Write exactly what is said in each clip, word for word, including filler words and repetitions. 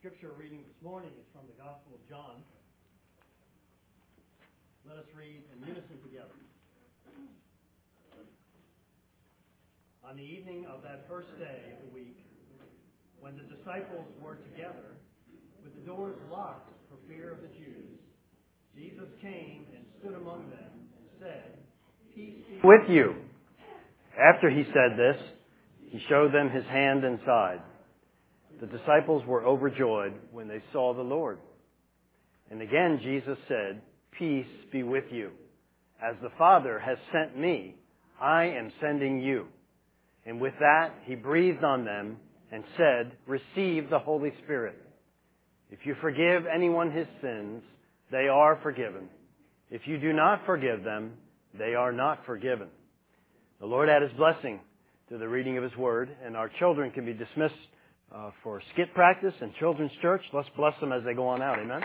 scripture reading this morning is from the Gospel of John. Let us read in unison together. On the evening of that first day of the week, when the disciples were together, with the doors locked for fear of the Jews, Jesus came and stood among them and said, "Peace be with you." After he said this, he showed them his hand and side. The disciples were overjoyed when they saw the Lord. And again Jesus said, "Peace be with you. As the Father has sent me, I am sending you." And with that, he breathed on them and said, "Receive the Holy Spirit. If you forgive anyone his sins, they are forgiven. If you do not forgive them, they are not forgiven." The Lord add his blessing to the reading of his word, and our children can be dismissed uh, for skit practice and children's church. Let's bless them as they go on out. Amen.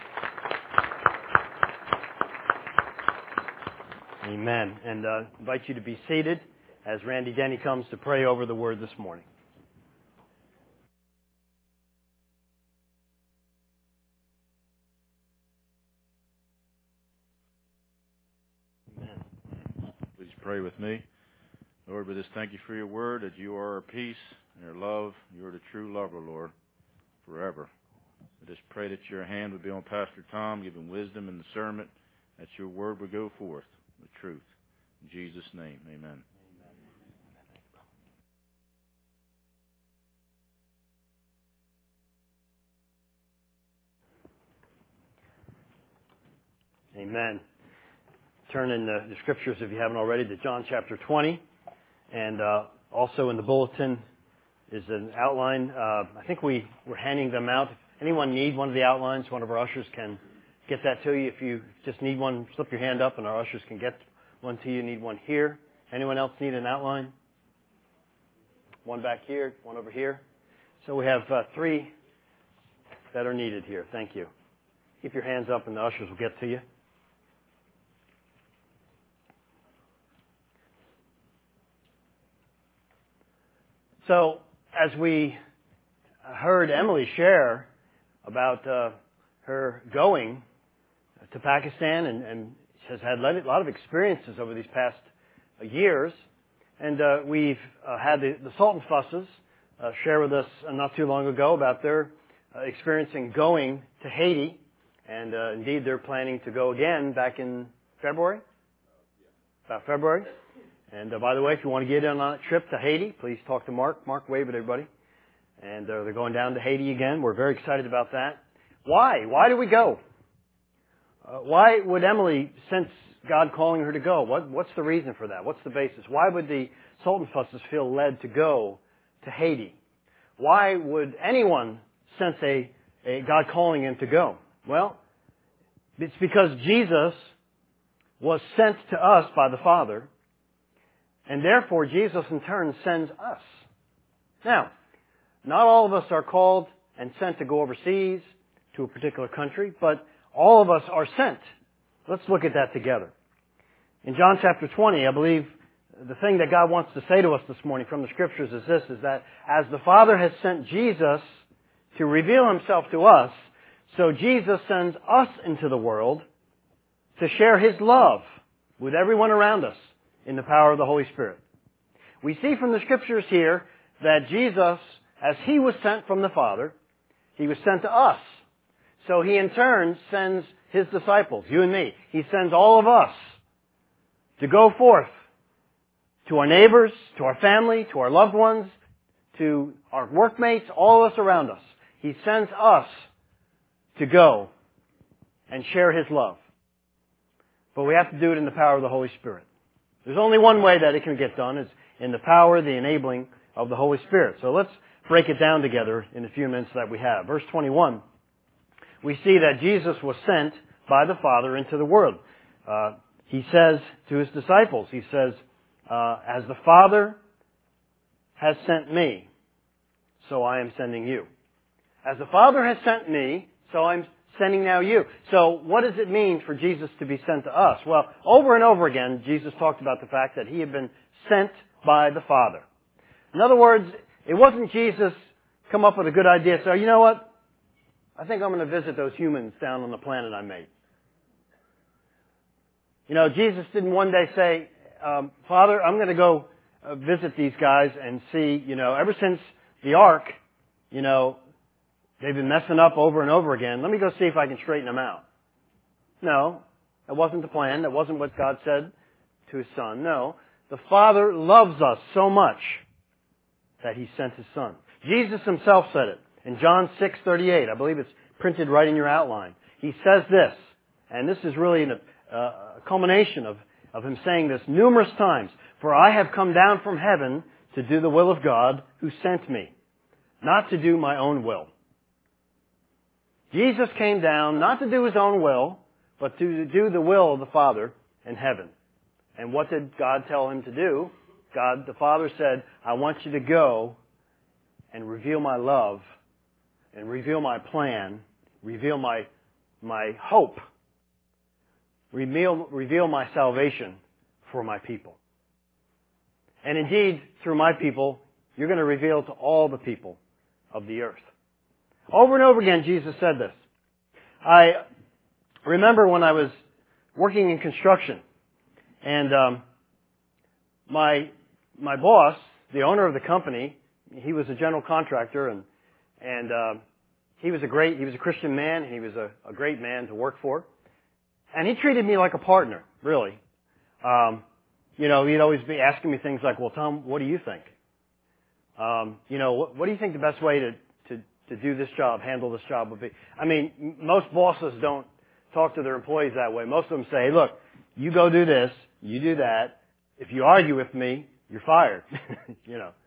Amen. And uh, invite you to be seated as Randy Denny comes to pray over the word this morning. Amen. Please pray with me. Lord, we just thank you for your word, that you are our peace and your love. You are the true lover, Lord, forever. I just pray that your hand would be on Pastor Tom, give him wisdom in the sermon, that your word would go forth, the truth. In Jesus' name, amen. Amen. Turn in the, the scriptures, if you haven't already, to John chapter twenty. And uh, also in the bulletin is an outline. Uh, I think we were handing them out. If anyone need one of the outlines, one of our ushers can get that to you. If you just need one, slip your hand up and our ushers can get one to you. Need one here. Anyone else need an outline? One back here, one over here. So we have uh, three that are needed here. Thank you. Keep your hands up and the ushers will get to you. So, as we heard Emily share about uh, her going to Pakistan and, and has had a lot of experiences over these past uh, years, and uh, we've uh, had the, the Sultan Fusses uh, share with us uh, not too long ago about their uh, experience in going to Haiti, and uh, indeed they're planning to go again back in February, about February. And uh, by the way, if you want to get in on a trip to Haiti, please talk to Mark. Mark, wave at everybody. And uh, they're going down to Haiti again. We're very excited about that. Why? Why do we go? Uh, why would Emily sense God calling her to go? What, what's the reason for that? What's the basis? Why would the Sultan Fusses feel led to go to Haiti? Why would anyone sense a, a God calling him to go? Well, it's because Jesus was sent to us by the Father. And therefore, Jesus in turn sends us. Now, not all of us are called and sent to go overseas to a particular country, but all of us are sent. Let's look at that together. In John chapter twenty, I believe the thing that God wants to say to us this morning from the Scriptures is this, is that as the Father has sent Jesus to reveal Himself to us, so Jesus sends us into the world to share His love with everyone around us in the power of the Holy Spirit. We see from the Scriptures here that Jesus, as He was sent from the Father, He was sent to us. So He in turn sends His disciples, you and me. He sends all of us to go forth to our neighbors, to our family, to our loved ones, to our workmates, all of us around us. He sends us to go and share His love. But we have to do it in the power of the Holy Spirit. There's only one way that it can get done. It's in the power, the enabling of the Holy Spirit. So let's break it down together in the few minutes that we have. Verse twenty-one, we see that Jesus was sent by the Father into the world. Uh, he says to His disciples, He says, uh, as the Father has sent me, so I am sending you. As the Father has sent me, so I'm sending now you. So what does it mean for Jesus to be sent to us? Well, over and over again, Jesus talked about the fact that He had been sent by the Father. In other words, it wasn't Jesus come up with a good idea. So, you know what? I think I'm going to visit those humans down on the planet I made. You know, Jesus didn't one day say, um, Father, I'm going to go uh, visit these guys and see, you know, ever since the ark, you know, they've been messing up over and over again. Let me go see if I can straighten them out. No, that wasn't the plan. That wasn't what God said to His Son. No, the Father loves us so much that He sent His Son. Jesus Himself said it in John six thirty-eight. I believe it's printed right in your outline. He says this, and this is really an, uh, a culmination of, of Him saying this numerous times. For I have come down from heaven to do the will of God who sent me, not to do my own will. Jesus came down not to do His own will, but to do the will of the Father in heaven. And what did God tell Him to do? God, the Father said, I want you to go and reveal my love and reveal my plan, reveal my, my hope, reveal, reveal my salvation for my people. And indeed, through my people, you're going to reveal to all the people of the earth. Over and over again, Jesus said this. I remember when I was working in construction, and um, my my boss, the owner of the company, he was a general contractor, and and uh, he was a great, he was a Christian man, and he was a, a great man to work for, and he treated me like a partner, really. Um, you know, he'd always be asking me things like, "Well, Tom, what do you think? Um, you know, what, what do you think the best way to to to do this job, handle this job would be?" I mean, m- most bosses don't talk to their employees that way. Most of them say, "Look, you go do this, you do that. If you argue with me, you're fired." You know.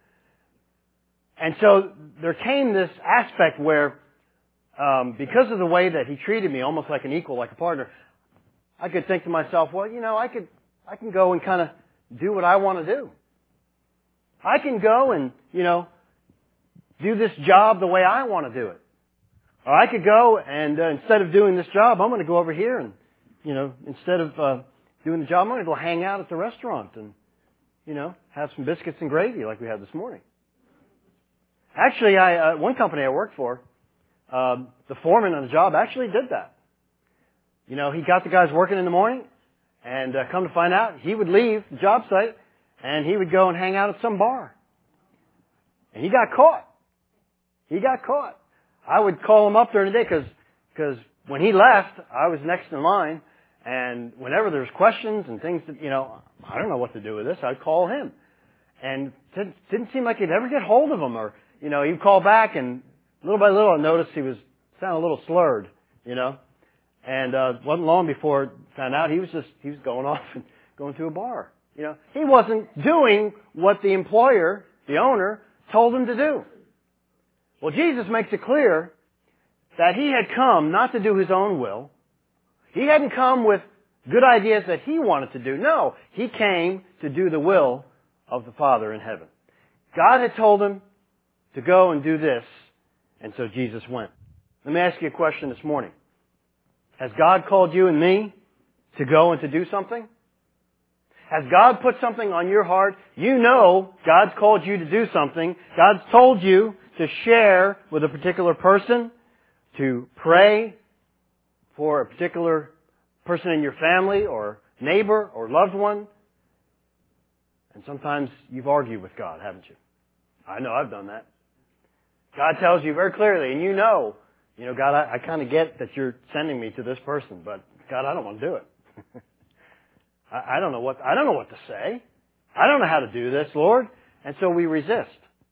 And so there came this aspect where, um, because of the way that he treated me, almost like an equal, like a partner, I could think to myself, well, you know, I could, I can go and kind of do what I want to do. I can go and, you know, do this job the way I want to do it. Or I could go and uh, instead of doing this job, I'm going to go over here and, you know, instead of uh, doing the job, I'm going to go hang out at the restaurant and, you know, have some biscuits and gravy like we had this morning. Actually, I, uh, one company I worked for, uh, the foreman on the job actually did that. You know, he got the guys working in the morning, and uh, come to find out, he would leave the job site, and he would go and hang out at some bar. And he got caught. He got caught. I would call him up during the day because because when he left, I was next in line, and whenever there was questions and things that, you know, I don't know what to do with this, I'd call him. And it didn't seem like he'd ever get hold of him, or, you know, he'd call back, and little by little I noticed he was sounding a little slurred, you know. And uh wasn't long before I found out he was just, he was going off and going to a bar. You know, he wasn't doing what the employer, the owner, told him to do. Well, Jesus makes it clear that He had come not to do His own will. He hadn't come with good ideas that He wanted to do. No, He came to do the will of the Father in heaven. God had told Him to go and do this, and so Jesus went. Let me ask you a question this morning. Has God called you and me to go and to do something? Has God put something on your heart? You know God's called you to do something. God's told you to share with a particular person, to pray for a particular person in your family or neighbor or loved one. And sometimes you've argued with God, haven't you? I know I've done that. God tells you very clearly, and you know, you know, God, I, I kind of get that you're sending me to this person, but God, I don't want to do it. I, I don't know what, I don't know what to say. I don't know how to do this, Lord. And so we resist.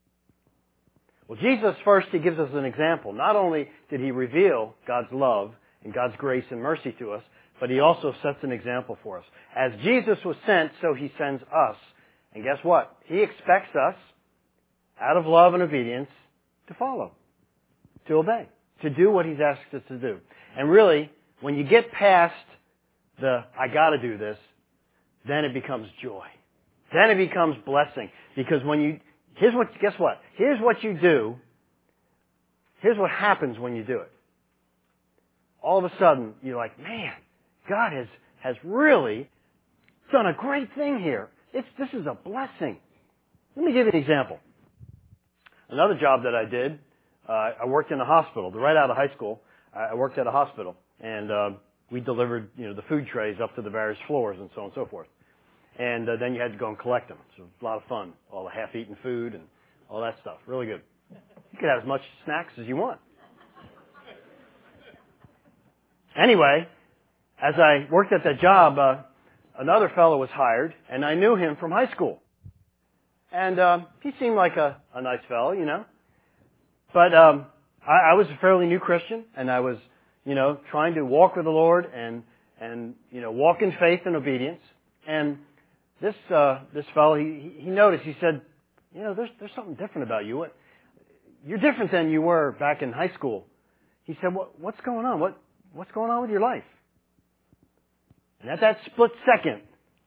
Well, Jesus first, He gives us an example. Not only did He reveal God's love and God's grace and mercy to us, but He also sets an example for us. As Jesus was sent, so He sends us. And guess what? He expects us, out of love and obedience, to follow, to obey, to do what He's asked us to do. And really, when you get past the, I gotta do this, then it becomes joy. Then it becomes blessing. Because when you, here's what, guess what? Here's what you do. Here's what happens when you do it. All of a sudden, you're like, man, God has, has really done a great thing here. It's, this is a blessing. Let me give you an example. Another job that I did, uh, I worked in a hospital right out of high school. I worked at a hospital, and uh, we delivered, you know, the food trays up to the various floors and so on and so forth. And uh, then you had to go and collect them. So it was a lot of fun, all the half-eaten food and all that stuff. Really good. You could have as much snacks as you want. Anyway, as I worked at that job, uh, another fellow was hired, and I knew him from high school. And uh, he seemed like a, a nice fellow, you know. But um, I, I was a fairly new Christian, and I was, you know, trying to walk with the Lord and, and you know, walk in faith and obedience. And this uh, this fellow, he, he noticed, he said, you know, there's there's something different about you. What, you're different than you were back in high school. He said, what, what's going on? What What's going on with your life? And at that split second,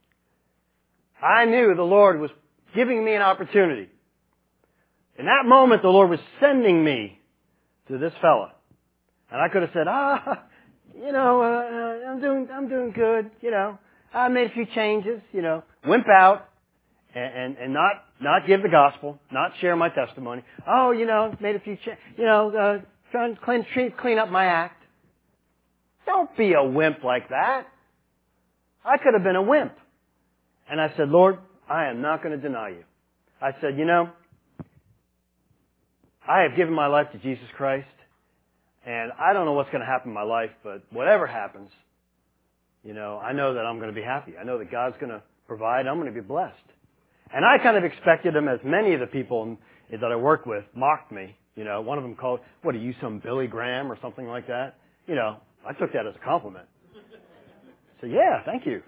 I knew the Lord was giving me an opportunity. In that moment, the Lord was sending me to this fella. And I could have said, ah, you know, uh, I'm doing, I'm doing good, you know. I made a few changes, you know, wimp out and, and, and not, not give the gospel, not share my testimony. Oh, you know, made a few changes, you know, uh, trying to clean, clean up my act. Don't be a wimp like that. I could have been a wimp. And I said, Lord, I am not going to deny you. I said, you know, I have given my life to Jesus Christ, and I don't know what's going to happen in my life, but whatever happens, you know, I know that I'm going to be happy. I know that God's going to provide. I'm going to be blessed. And I kind of expected him, as many of the people that I worked with mocked me. You know, one of them called, what, are you some Billy Graham or something like that? You know, I took that as a compliment. So yeah, thank you.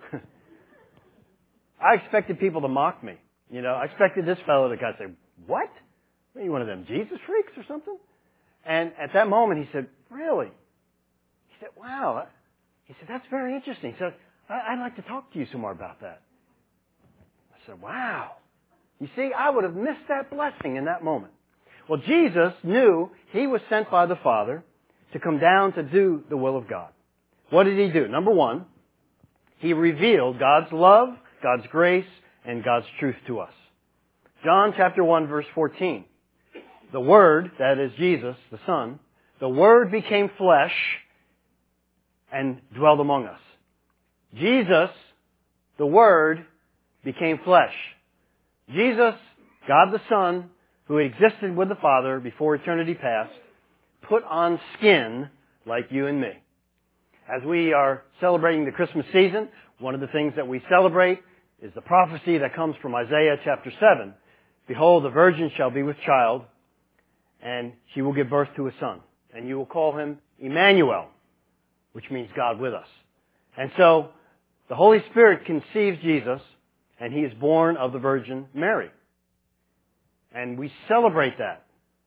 I expected people to mock me. You know, I expected this fellow to kind of say, what? Are you one of them Jesus freaks or something? And at that moment he said, really? He said, wow. He said, that's very interesting. He said, I'd like to talk to you some more about that. I said, wow. You see, I would have missed that blessing in that moment. Well, Jesus knew he was sent by the Father to come down to do the will of God. What did he do? Number one, he revealed God's love, God's grace, and God's truth to us. John chapter one, verse fourteen. The Word, that is Jesus, the Son, the Word became flesh and dwelled among us. Jesus, the Word, became flesh. Jesus, God the Son, who existed with the Father before eternity past, put on skin like you and me. As we are celebrating the Christmas season, one of the things that we celebrate is the prophecy that comes from Isaiah chapter seven. Behold, the virgin shall be with child, and she will give birth to a son. And you will call him Emmanuel, which means God with us. And so, the Holy Spirit conceives Jesus, and he is born of the Virgin Mary. And we celebrate that.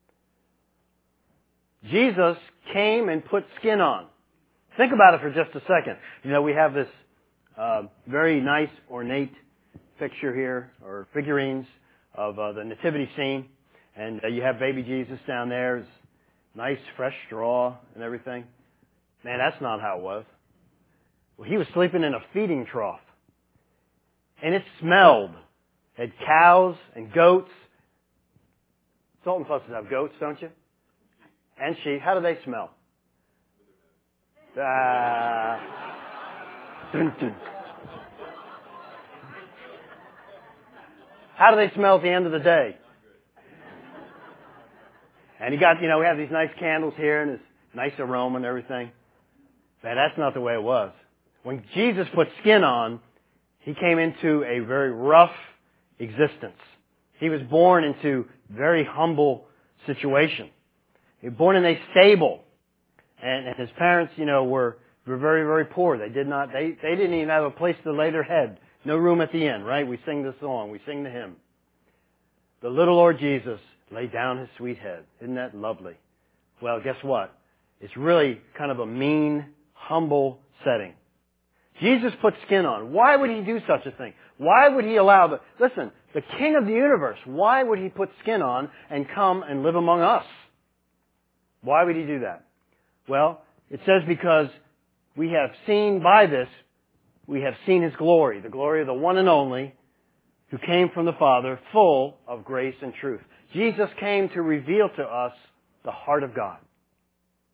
Jesus came and put skin on. Think about it for just a second. You know, we have this uh, very nice, ornate picture here, or figurines of uh, the nativity scene. And uh, you have baby Jesus down there. It's nice, fresh straw and everything. Man, that's not how it was. Well, he was sleeping in a feeding trough. And it smelled. It had cows and goats. Sultan Fusses have goats, don't you? And sheep. How do they smell? Uh, dun, dun. How do they smell at the end of the day? And you got, you know, we have these nice candles here and this nice aroma and everything. Man, that's not the way it was. When Jesus put skin on, he came into a very rough existence. He was born into very humble situation. He was born in a stable. And, and his parents, you know, were, were very, very poor. They did not, they, they didn't even have a place to lay their head. No room at the inn, right? We sing the song. We sing the hymn. The little Lord Jesus laid down his sweet head. Isn't that lovely? Well, guess what? It's really kind of a mean, humble setting. Jesus put skin on. Why would he do such a thing? Why would he allow the, listen, the King of the universe, why would he put skin on and come and live among us? Why would he do that? Well, it says because we have seen by this, we have seen his glory, the glory of the one and only who came from the Father, full of grace and truth. Jesus came to reveal to us the heart of God.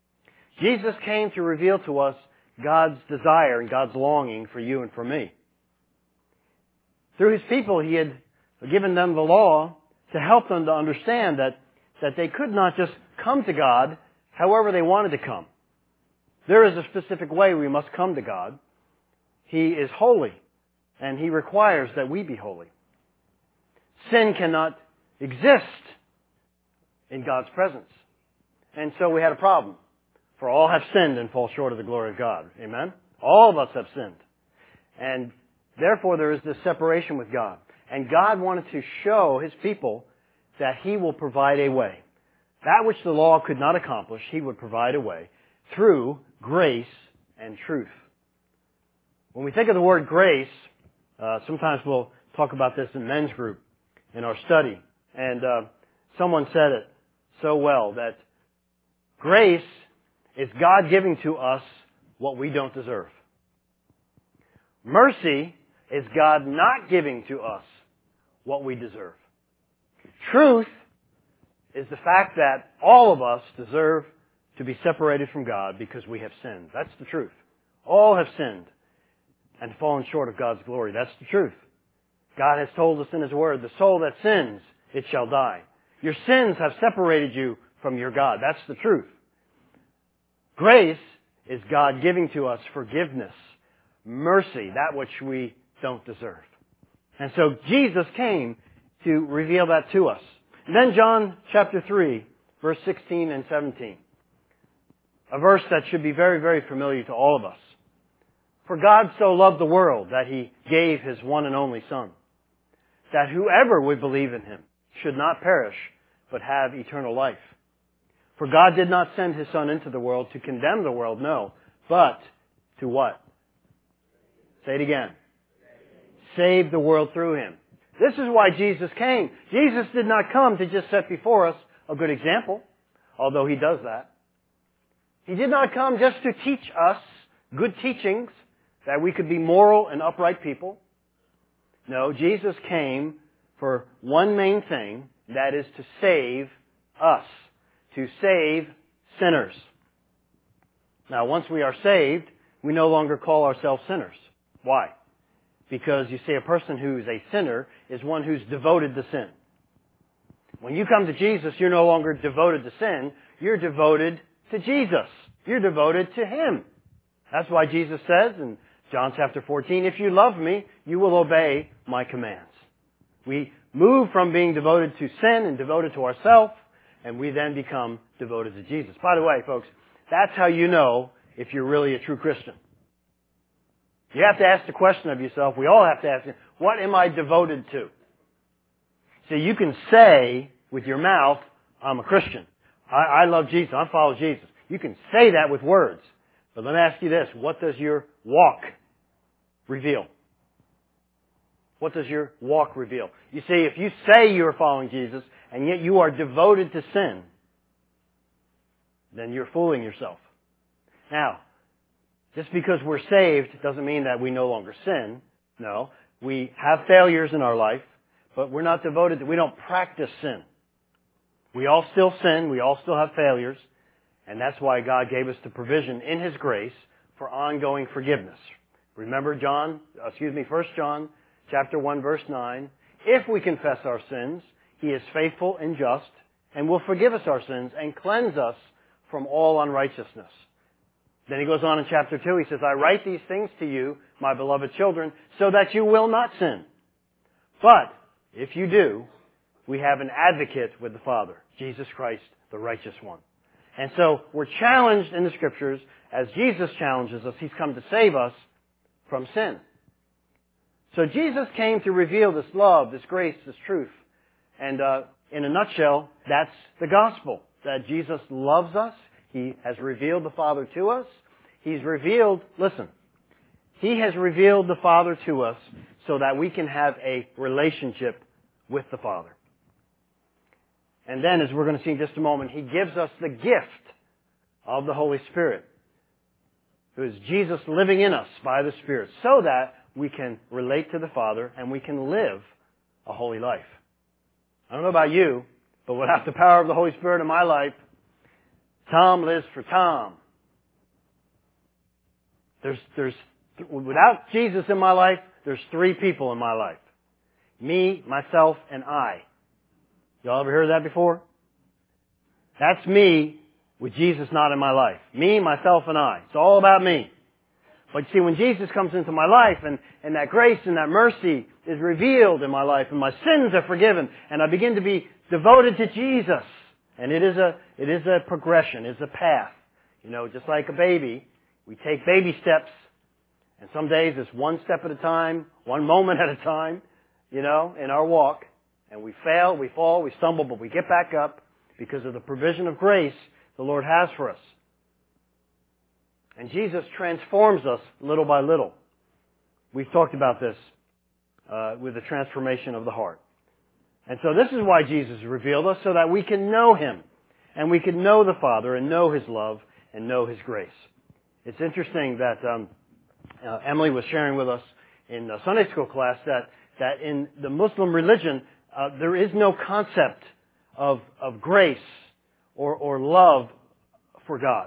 Jesus came to reveal to us God's desire and God's longing for you and for me. Through His people, He had given them the law to help them to understand that, that they could not just come to God however they wanted to come. There is a specific way we must come to God. He is holy, and He requires that we be holy. Sin cannot exist in God's presence. And so we had a problem. For all have sinned and fall short of the glory of God. Amen? All of us have sinned. And therefore there is this separation with God. And God wanted to show His people that He will provide a way. That which the law could not accomplish, He would provide a way through grace and truth. When we think of the word grace, uh, sometimes we'll talk about this in men's group in our study. And uh, someone said it so well that grace is God giving to us what we don't deserve. Mercy is God not giving to us what we deserve. Truth is the fact that all of us deserve to be separated from God because we have sinned. That's the truth. All have sinned and fallen short of God's glory. That's the truth. God has told us in His Word, the soul that sins, it shall die. Your sins have separated you from your God. That's the truth. Grace is God giving to us forgiveness, mercy, that which we don't deserve. And so Jesus came to reveal that to us. And then John chapter three, verse sixteen and seventeen. A verse that should be very, very familiar to all of us. For God so loved the world that He gave His one and only Son, that whoever would believe in Him should not perish, but have eternal life. For God did not send His Son into the world to condemn the world, no, but to what? Say it again. Save the world through Him. This is why Jesus came. Jesus did not come to just set before us a good example, although He does that. He did not come just to teach us good teachings that we could be moral and upright people. No, Jesus came for one main thing, that is to save us, to save sinners. Now, once we are saved, we no longer call ourselves sinners. Why? Because you see, a person who is a sinner is one who's devoted to sin. When you come to Jesus, you're no longer devoted to sin. You're devoted to Jesus. You're devoted to Him. That's why Jesus says in John chapter fourteen, if you love me, you will obey my commands. We move from being devoted to sin and devoted to ourselves, and we then become devoted to Jesus. By the way, folks, that's how you know if you're really a true Christian. You have to ask the question of yourself. We all have to ask, what am I devoted to? See, you can say with your mouth, I'm a Christian. I, I love Jesus. I follow Jesus. You can say that with words. But let me ask you this. What does your walk reveal? What does your walk reveal? You see, if you say you're following Jesus, and yet you are devoted to sin, then you're fooling yourself. Now, just because we're saved doesn't mean that we no longer sin. No. We have failures in our life, but we're not devoted to, we don't practice sin. We all still sin. We all still have failures. And that's why God gave us the provision in His grace for ongoing forgiveness. Remember John, excuse me, First John chapter one verse nine. If we confess our sins, He is faithful and just and will forgive us our sins and cleanse us from all unrighteousness. Then he goes on in chapter two, he says, I write these things to you, my beloved children, so that you will not sin. But if you do, we have an advocate with the Father, Jesus Christ, the righteous one. And so we're challenged in the Scriptures, as Jesus challenges us, He's come to save us from sin. So Jesus came to reveal this love, this grace, this truth. And uh, in a nutshell, that's the gospel, that Jesus loves us. He has revealed the Father to us. He's revealed, listen, He has revealed the Father to us so that we can have a relationship with the Father. And then, as we're going to see in just a moment, He gives us the gift of the Holy Spirit, who is Jesus living in us by the Spirit, so that we can relate to the Father and we can live a holy life. I don't know about you, but without the power of the Holy Spirit in my life, Tom lives for Tom. There's, there's, without Jesus in my life, there's three people in my life. Me, myself, and I. Y'all ever heard that before? That's me with Jesus not in my life. Me, myself, and I. It's all about me. But see, when Jesus comes into my life and, and that grace and that mercy is revealed in my life and my sins are forgiven and I begin to be devoted to Jesus. And it is a, it is a progression, it's a path. You know, just like a baby, we take baby steps and some days it's one step at a time, one moment at a time, you know, in our walk. And we fail, we fall, we stumble, but we get back up because of the provision of grace the Lord has for us. And Jesus transforms us little by little. We've talked about this uh, with the transformation of the heart. And so this is why Jesus revealed us, so that we can know Him. And we can know the Father and know His love and know His grace. It's interesting that um, uh, Emily was sharing with us in uh, Sunday school class that, that in the Muslim religion, uh, there is no concept of, of grace or, or love for God.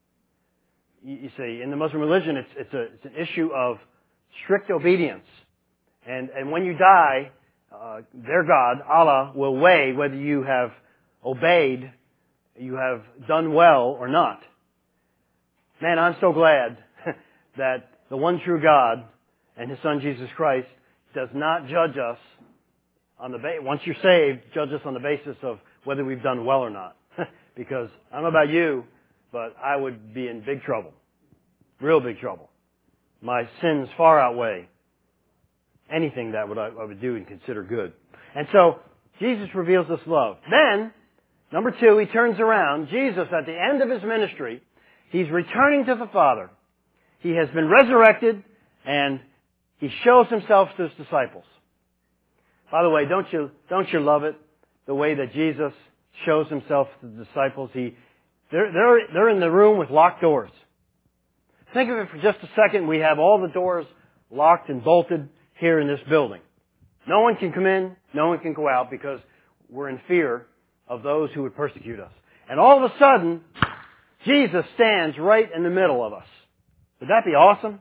You see, in the Muslim religion, it's, it's, a, it's an issue of strict obedience. And, and when you die, uh, their God, Allah, will weigh whether you have obeyed, you have done well or not. Man, I'm so glad that the one true God and His Son Jesus Christ does not judge us on the ba- once you're saved, judge us on the basis of whether we've done well or not. Because I don't know about you, but I would be in big trouble. Real big trouble. My sins far outweigh anything that would I, I would do and consider good. And so, Jesus reveals this love. Then, number two, He turns around. Jesus, at the end of His ministry, He's returning to the Father. He has been resurrected, and He shows Himself to His disciples. By the way, don't you, don't you love it? The way that Jesus shows Himself to the disciples. He They're, they're, they're in the room with locked doors. Think of it for just a second. We have all the doors locked and bolted here in this building. No one can come in, no one can go out because we're in fear of those who would persecute us. And all of a sudden, Jesus stands right in the middle of us. Would that be awesome?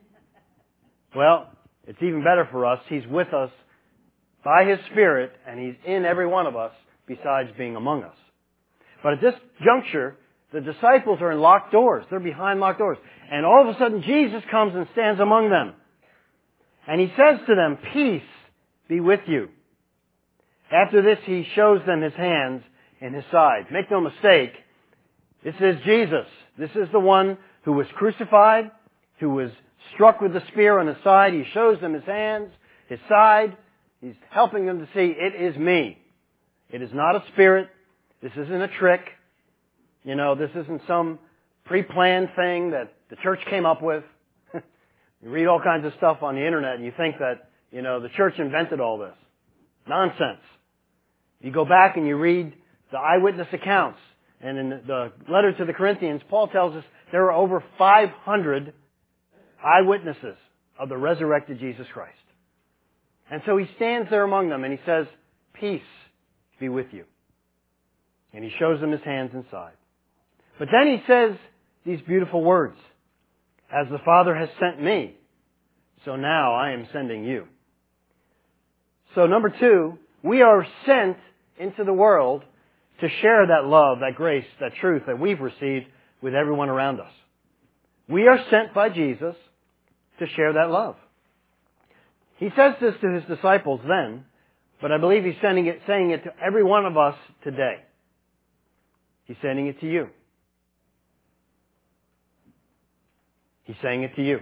Well, it's even better for us. He's with us by His Spirit, and He's in every one of us besides being among us. But at this juncture, the disciples are in locked doors. They're behind locked doors. And all of a sudden, Jesus comes and stands among them. And He says to them, "Peace be with you." After this, He shows them His hands and His side. Make no mistake, this is Jesus. This is the one who was crucified, who was struck with the spear on His side. He shows them His hands, His side. He's helping them to see, it is me. It is not a spirit. This isn't a trick. You know, this isn't some pre-planned thing that the church came up with. You read all kinds of stuff on the internet and you think that, you know, the church invented all this. Nonsense. You go back and you read the eyewitness accounts. And in the letter to the Corinthians, Paul tells us there are over five hundred eyewitnesses of the resurrected Jesus Christ. And so He stands there among them and He says, "Peace be with you." And He shows them His hands and side. But then He says these beautiful words. "As the Father has sent me, so now I am sending you." So number two, we are sent into the world to share that love, that grace, that truth that we've received with everyone around us. We are sent by Jesus to share that love. He says this to His disciples then, but I believe He's sending it, saying it to every one of us today. He's sending it to you. He's saying it to you.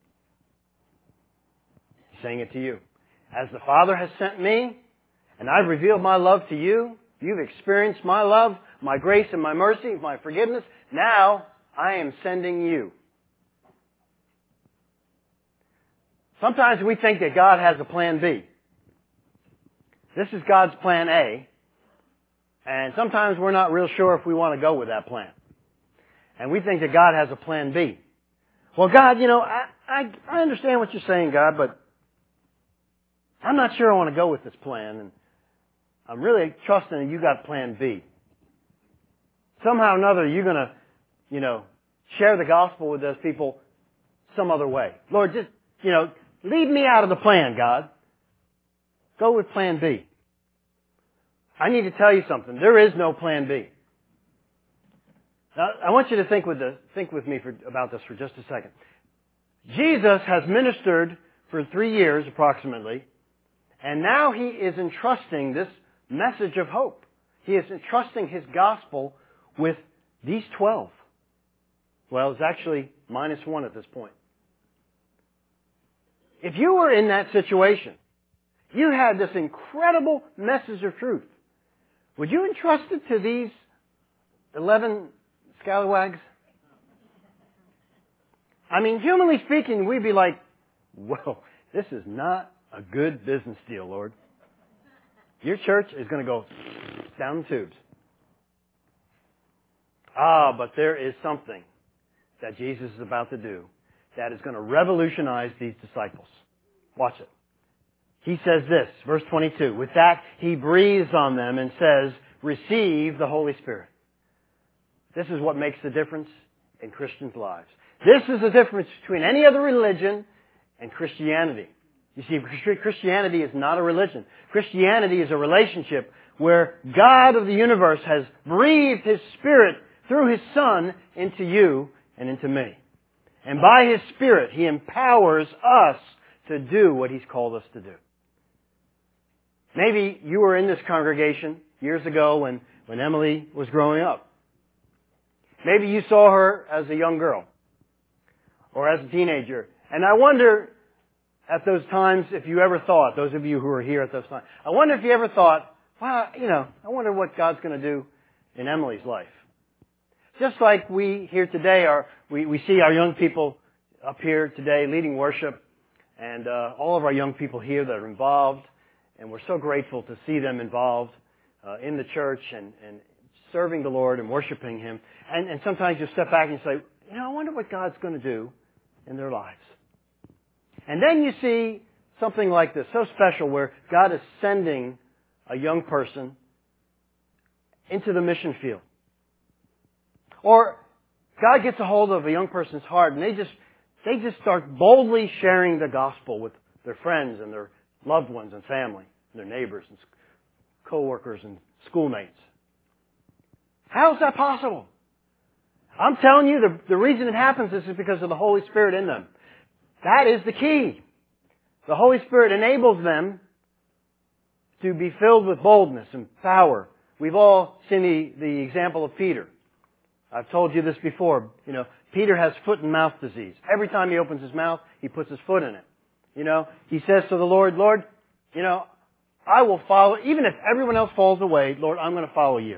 He's saying it to you. As the Father has sent me, and I've revealed my love to you, you've experienced my love, my grace and my mercy, my forgiveness. Now, I am sending you. Sometimes we think that God has a plan B. This is God's plan A. And sometimes we're not real sure if we want to go with that plan. And we think that God has a plan B. Well, God, you know, I, I, I understand what you're saying, God, but I'm not sure I want to go with this plan. And I'm really trusting that you got plan B. Somehow or another, you're going to, you know, share the gospel with those people some other way. Lord, just, you know, leave me out of the plan, God. Go with plan B. I need to tell you something. There is no plan B. Now, I want you to think with, the, think with me for, about this for just a second. Jesus has ministered for three years approximately, and now He is entrusting this message of hope. He is entrusting His gospel with these twelve. Well, it's actually minus one at this point. If you were in that situation, you had this incredible message of truth, would you entrust it to these eleven scalawags? I mean, humanly speaking, we'd be like, whoa, this is not a good business deal, Lord. Your church is going to go down the tubes. Ah, but there is something that Jesus is about to do that is going to revolutionize these disciples. Watch it. He says this, verse twenty-two, with that He breathes on them and says, receive the Holy Spirit. This is what makes the difference in Christians' lives. This is the difference between any other religion and Christianity. You see, Christianity is not a religion. Christianity is a relationship where God of the universe has breathed His Spirit through His Son into you and into me. And by His Spirit, He empowers us to do what He's called us to do. Maybe you were in this congregation years ago when, when Emily was growing up. Maybe you saw her as a young girl or as a teenager. And I wonder at those times if you ever thought, those of you who were here at those times, I wonder if you ever thought, wow, you know, I wonder what God's going to do in Emily's life. Just like we here today are, we, we see our young people up here today leading worship, and uh, all of our young people here that are involved, and we're so grateful to see them involved uh, in the church and, and serving the Lord and worshiping Him. And, and sometimes you step back and say, you know, I wonder what God's going to do in their lives. And then you see something like this, so special, where God is sending a young person into the mission field. Or God gets a hold of a young person's heart and they just, they just start boldly sharing the gospel with their friends and their loved ones and family, and their neighbors and co-workers and schoolmates. How is that possible? I'm telling you, the, the reason it happens is because of the Holy Spirit in them. That is the key. The Holy Spirit enables them to be filled with boldness and power. We've all seen the, the example of Peter. I've told you this before. You know, Peter has foot and mouth disease. Every time he opens his mouth, he puts his foot in it. You know, he says to the Lord, Lord, you know, I will follow, even if everyone else falls away, Lord, I'm going to follow you.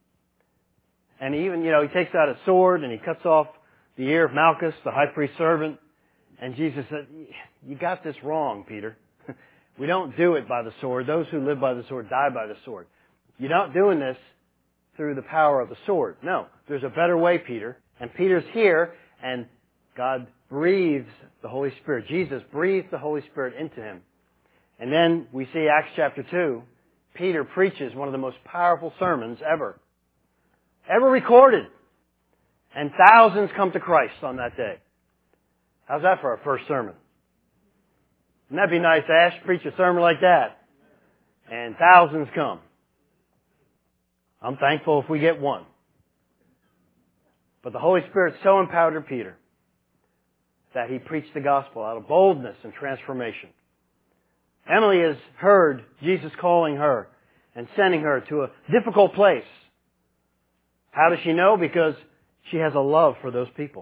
And even, you know, he takes out a sword and he cuts off the ear of Malchus, the high priest's servant. And Jesus said, you got this wrong, Peter. We don't do it by the sword. Those who live by the sword die by the sword. You're not doing this through the power of the sword. No, there's a better way, Peter. And Peter's here, and God breathes the Holy Spirit. Jesus breathed the Holy Spirit into him. And then we see Acts chapter two. Peter preaches one of the most powerful sermons ever. Ever recorded. And thousands come to Christ on that day. How's that for our first sermon? Wouldn't that be nice, Ash? Preach a sermon like that. And thousands come. I'm thankful if we get one. But the Holy Spirit so empowered Peter that he preached the gospel out of boldness and transformation. Emily has heard Jesus calling her and sending her to a difficult place. How does she know? Because she has a love for those people.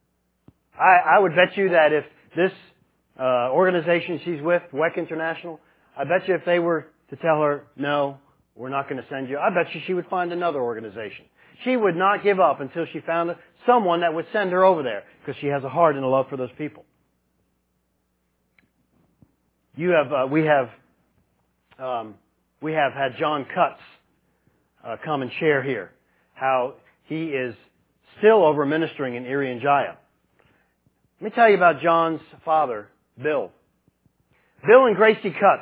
I, I would bet you that if this uh, organization she's with, W E C International, I bet you if they were to tell her, no, we're not going to send you, I bet you she would find another organization. She would not give up until she found someone that would send her over there because she has a heart and a love for those people. You have, uh, we have, um, we have had John Cutts uh, come and share here how he is still over ministering in Irian Jaya. Let me tell you about John's father, Bill. Bill and Gracie Cutts.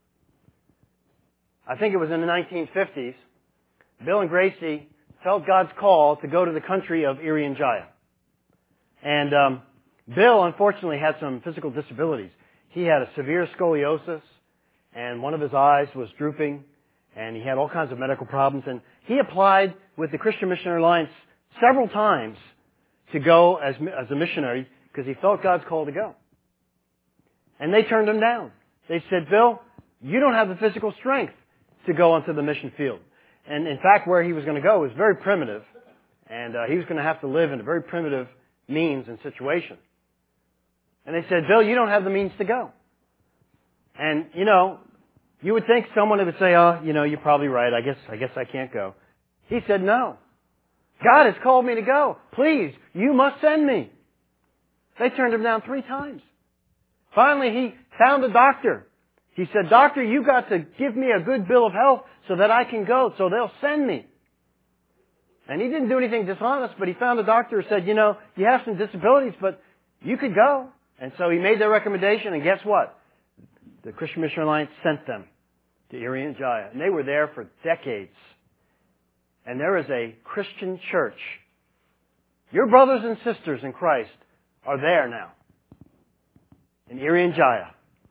I think it was in the nineteen fifties. Bill and Gracie felt God's call to go to the country of Irian Jaya. And um, Bill, unfortunately, had some physical disabilities. He had a severe scoliosis, and one of his eyes was drooping, and he had all kinds of medical problems. And he applied with the Christian Missionary Alliance several times to go as, as a missionary because he felt God's call to go. And they turned him down. They said, Bill, you don't have the physical strength to go onto the mission field. And in fact, where he was going to go was very primitive, and uh, he was going to have to live in a very primitive means and situation. And they said, Bill, you don't have the means to go. And, you know, you would think someone would say, oh, you know, you're probably right. I guess, I guess I can't go. He said, no. God has called me to go. Please, you must send me. They turned him down three times. Finally, he found a doctor. He said, doctor, you got to give me a good bill of health so that I can go, so they'll send me. And he didn't do anything dishonest, but he found a doctor who said, you know, you have some disabilities, but you could go. And so he made their recommendation, and guess what? The Christian Missionary Alliance sent them to Irian Jaya. And they were there for decades. And there is a Christian church. Your brothers and sisters in Christ are there now. In Irian Jaya.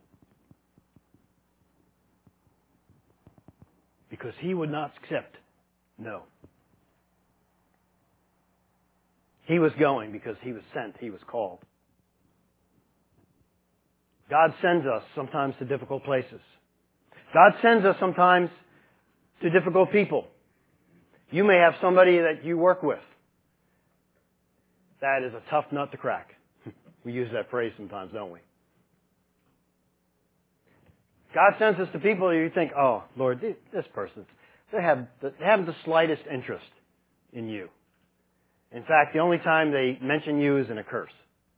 Because he would not accept no. He was going because he was sent. He was called. God sends us sometimes to difficult places. God sends us sometimes to difficult people. You may have somebody that you work with. That is a tough nut to crack. We use that phrase sometimes, don't we? God sends us to people who you think, oh, Lord, this person, they, have, they haven't the slightest interest in you. In fact, the only time they mention you is in a curse.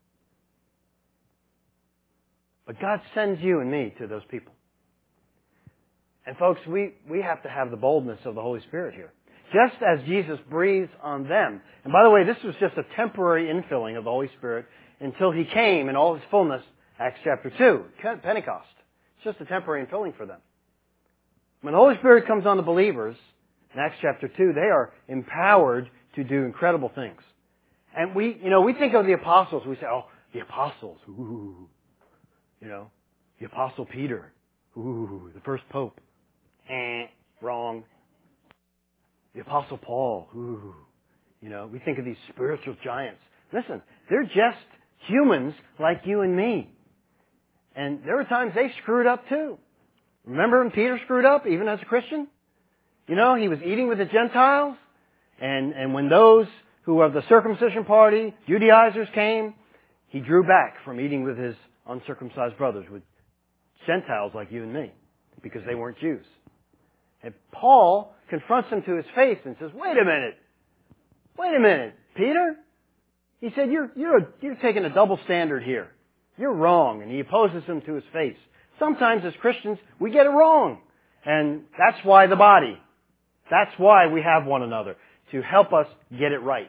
But God sends you and me to those people. And folks, we, we have to have the boldness of the Holy Spirit here. Just as Jesus breathes on them. And by the way, this was just a temporary infilling of the Holy Spirit until He came in all His fullness, Acts chapter two, Pentecost. It's just a temporary infilling for them. When the Holy Spirit comes on the believers, in Acts chapter two, they are empowered to do incredible things. And we, you know, we think of the apostles, we say, oh, the apostles, ooh. You know, the Apostle Peter, ooh, the first pope. Eh, wrong. The Apostle Paul, ooh. You know, we think of these spiritual giants. Listen, they're just humans like you and me. And there were times they screwed up too. Remember when Peter screwed up, even as a Christian? You know, he was eating with the Gentiles. And, and when those who were of the circumcision party, Judaizers, came, he drew back from eating with his uncircumcised brothers, with Gentiles like you and me, because they weren't Jews. And Paul confronts him to his face and says, wait a minute. Wait a minute, Peter? He said, you're, you're, a, you're taking a double standard here. You're wrong. And he opposes him to his face. Sometimes as Christians, we get it wrong. And that's why the body. That's why we have one another, to help us get it right.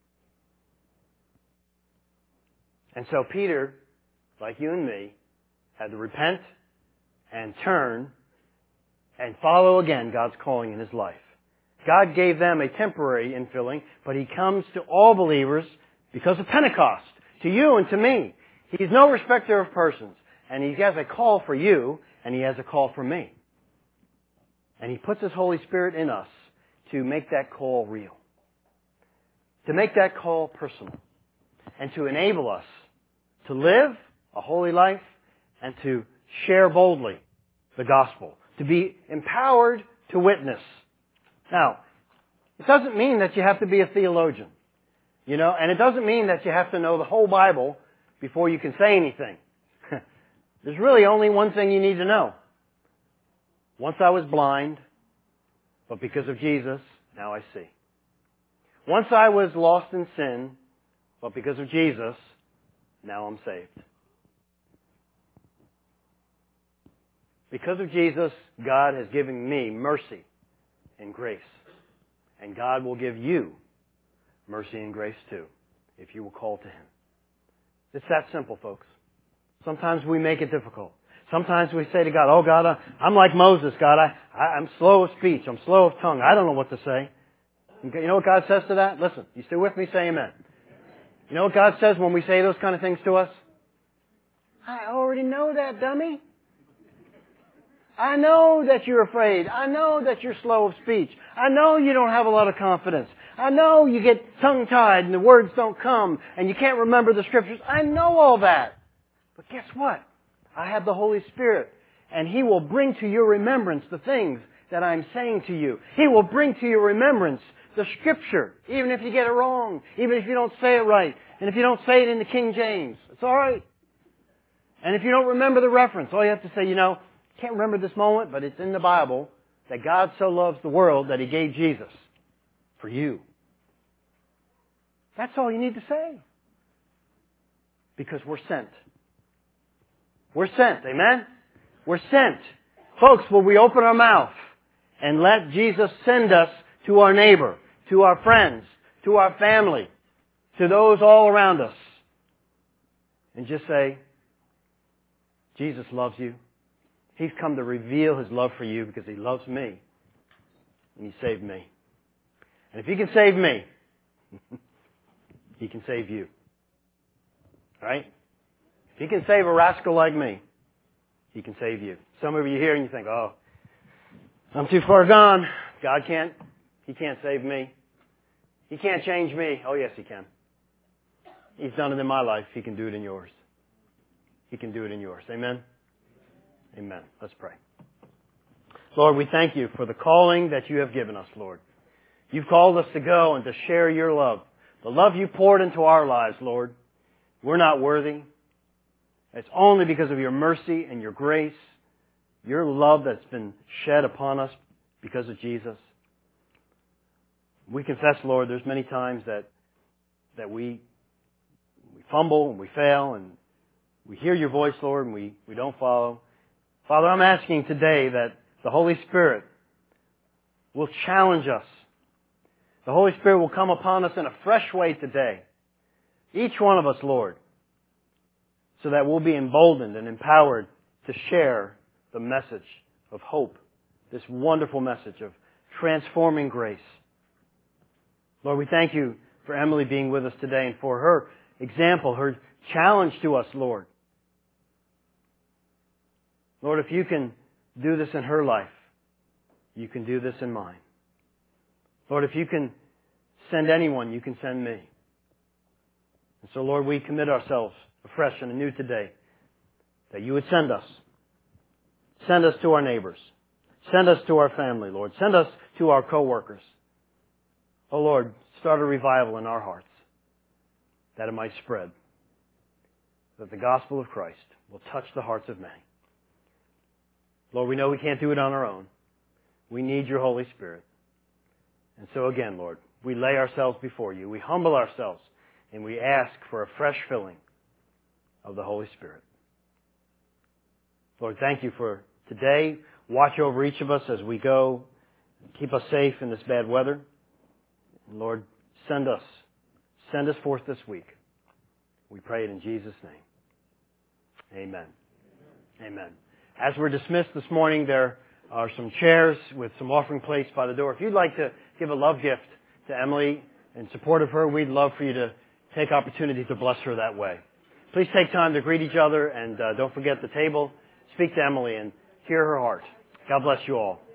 And so Peter, like you and me, had to repent and turn and follow again God's calling in his life. God gave them a temporary infilling, but He comes to all believers because of Pentecost, to you and to me. He's no respecter of persons, and He has a call for you, and He has a call for me. And He puts His Holy Spirit in us to make that call real, to make that call personal, and to enable us to live a holy life and to share boldly the gospel, to be empowered to witness. Now, it doesn't mean that you have to be a theologian, you know, and it doesn't mean that you have to know the whole Bible before you can say anything. There's really only one thing you need to know. Once I was blind, but because of Jesus, now I see. Once I was lost in sin, but because of Jesus, now I'm saved. Because of Jesus, God has given me mercy and grace. And God will give you mercy and grace too, if you will call to Him. It's that simple, folks. Sometimes we make it difficult. Sometimes we say to God, oh God, I'm like Moses, God. I, I, I'm slow of speech. I'm slow of tongue. I don't know what to say. You know what God says to that? Listen, you still with me? Say amen. You know what God says when we say those kind of things to us? I already know that, dummy. I know that you're afraid. I know that you're slow of speech. I know you don't have a lot of confidence. I know you get tongue-tied and the words don't come and you can't remember the Scriptures. I know all that. But guess what? I have the Holy Spirit, and He will bring to your remembrance the things that I'm saying to you. He will bring to your remembrance the Scripture, even if you get it wrong, even if you don't say it right, and if you don't say it in the King James. It's all right. And if you don't remember the reference, all you have to say, you know, I can't remember this moment, but it's in the Bible that God so loves the world that He gave Jesus for you. That's all you need to say. Because we're sent. We're sent. Amen? We're sent. Folks, will we open our mouth and let Jesus send us to our neighbor, to our friends, to our family, to those all around us, and just say, Jesus loves you. He's come to reveal His love for you because He loves me. And He saved me. And if He can save me, He can save you. Right? If He can save a rascal like me, He can save you. Some of you here and you think, oh, I'm too far gone. God can't. He can't save me. He can't change me. Oh, yes, He can. He's done it in my life. He can do it in yours. He can do it in yours. Amen? Amen. Let's pray. Lord, we thank You for the calling that You have given us, Lord. You've called us to go and to share Your love. The love You poured into our lives, Lord. We're not worthy. It's only because of Your mercy and Your grace, Your love that's been shed upon us because of Jesus. We confess, Lord, there's many times that that we we fumble and we fail and we hear Your voice, Lord, and we, we don't follow. Father, I'm asking today that the Holy Spirit will challenge us. The Holy Spirit will come upon us in a fresh way today. Each one of us, Lord, so that we'll be emboldened and empowered to share the message of hope, this wonderful message of transforming grace. Lord, we thank You for Emily being with us today and for her example, her challenge to us, Lord. Lord, if You can do this in her life, You can do this in mine. Lord, if You can send anyone, You can send me. And so, Lord, we commit ourselves afresh and anew today that You would send us. Send us to our neighbors. Send us to our family, Lord. Send us to our co-workers. Oh, Lord, start a revival in our hearts that it might spread, that the gospel of Christ will touch the hearts of many. Lord, we know we can't do it on our own. We need Your Holy Spirit. And so again, Lord, we lay ourselves before You. We humble ourselves and we ask for a fresh filling of the Holy Spirit. Lord, thank You for today. Watch over each of us as we go. Keep us safe in this bad weather. And Lord, send us. Send us forth this week. We pray it in Jesus' name. Amen. Amen. As we're dismissed this morning, there are some chairs with some offering plates by the door. If you'd like to give a love gift to Emily in support of her, we'd love for you to take opportunity to bless her that way. Please take time to greet each other and uh, don't forget the table. Speak to Emily and hear her heart. God bless you all.